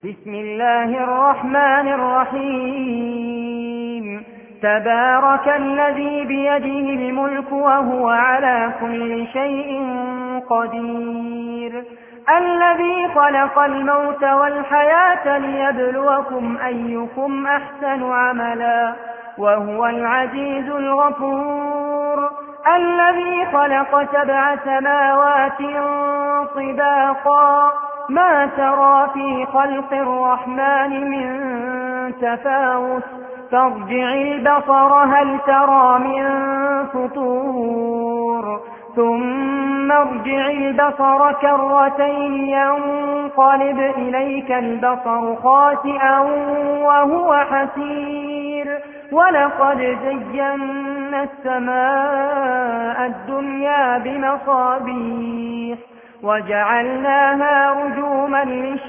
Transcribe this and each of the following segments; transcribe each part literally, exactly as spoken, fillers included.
بسم الله الرحمن الرحيم. تبارك الذي بيده الملك وهو على كل شيء قدير، الذي خلق الموت والحياة ليبلوكم أيكم أحسن عملا وهو العزيز الغفور، الذي خلق سبع سماوات طباقا ما ترى في خلق الرحمن من تفاوت، فارجع البصر هل ترى من فطور، ثم ارجع البصر كرتين ينقلب إليك البصر خاسئا وهو حسير، ولقد زينا السماء الدنيا بمصابيح وجعلناها رجوما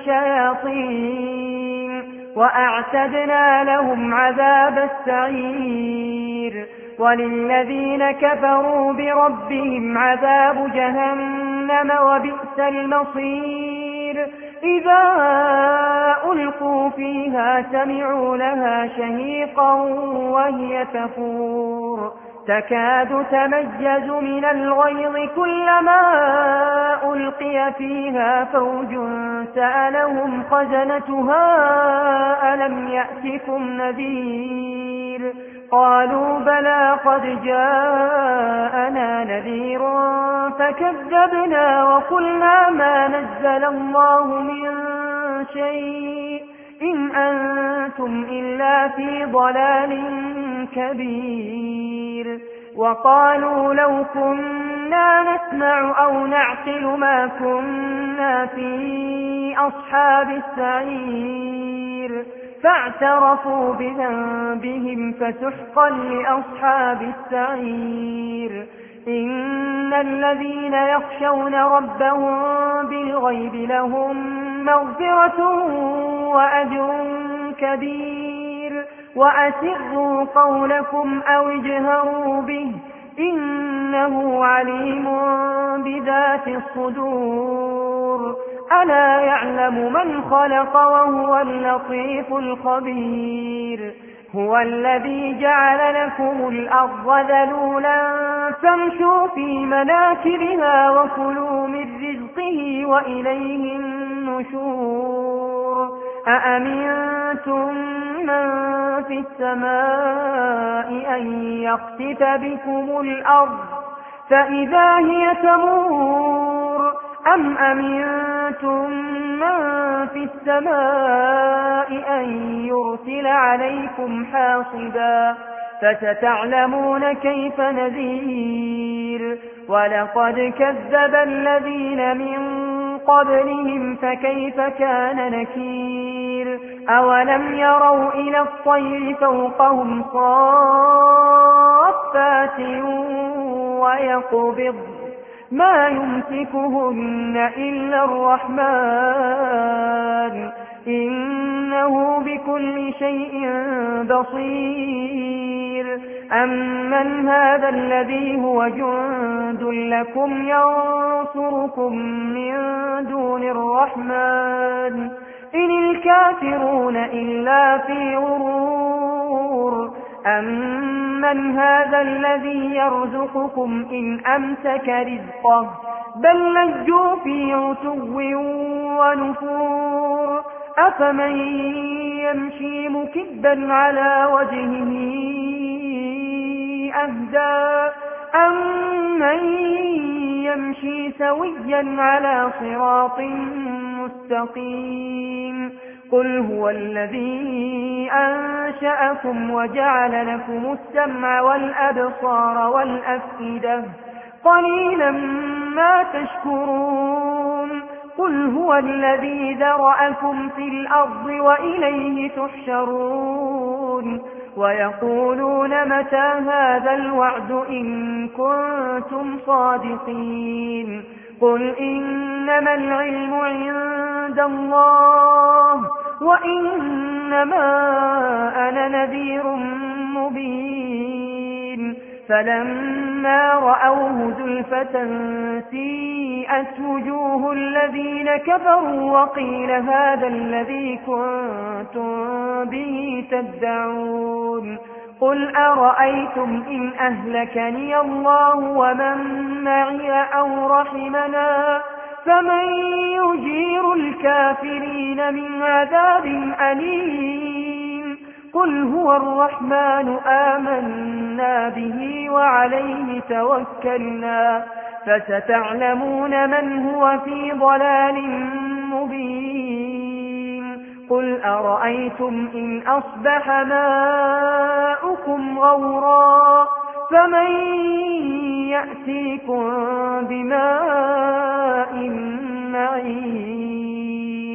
للشياطين وأعتدنا لهم عذاب السعير، وللذين كفروا بربهم عذاب جهنم وبئس المصير. إذا ألقوا فيها سمعوا لها شهيقا وهي تفور تكاد تميز من الغيظ كلما ألقي فيها فوج سألهم خزنتها ألم يأتكم نذير، قالوا بلى قد جاءنا نذير فكذبنا وقلنا ما نزل الله من شيء إن أنتم إلا في ضلال كبير. وقالوا لو كنا نسمع أو نعقل ما كنا في أصحاب السعير، فاعترفوا بذنبهم فسحقا لأصحاب السعير. إن الذين يخشون ربهم بالغيب لهم مغفرة وأجر كبير، وأسروا قولكم أو اجهروا به إنه عليم بذات الصدور. ألا يعلم من خلق وهو اللطيف الخبير. هو الذي جعل لكم الأرض ذلولا فامشوا في مناكبها وكلوا من رزقه وإليه النشور. أأمنتم من في السماء أن يخسف بكم الأرض فإذا هي تمور، أم أمنتم من في السماء أن يرسل عليكم حاصبا فستعلمون كيف نذير. ولقد كذب الذين من قبلهم فكيف كان نكير. أولم يروا إلى الطير فوقهم صافات ويقبض ما يمسكهن إلا الرحمن إنه بكل شيء بصير. أمن هذا الذي هو جند لكم ينصركم من دون الرحمن إن الكافرون إلا في غرور. أمن هذا الذي يرزقكم إن أمسك رزقه بل لجوا في عتو ونفور. أفمن يمشي مكبا على وجهه أهدى أمن يمشي سويا على صراط مستقيم. قل هو الذي أنشأكم وجعل لكم السمع والأبصار والأفئدة قليلا ما تشكرون. قل هو الذي ذرأكم في الأرض وإليه تحشرون. ويقولون متى هذا الوعد إن كنتم صادقين. قل إنما العلم عند الله وإنما أنا نذير مبين. فلما رأوه زلفة سيئت وجوه الذين كفروا وقيل هذا الذي كنتم به تدعون قل أرأيتم إن أهلكني الله ومن معي أو رحمنا فمن يجير الكافرين من عذاب أليم قل هو الرحمن آمنا به وعليه توكلنا فستعلمون من هو في ضلال مبين قل أرأيتم إن أصبح ماؤكم غورا فمن يأتيكم بماء معين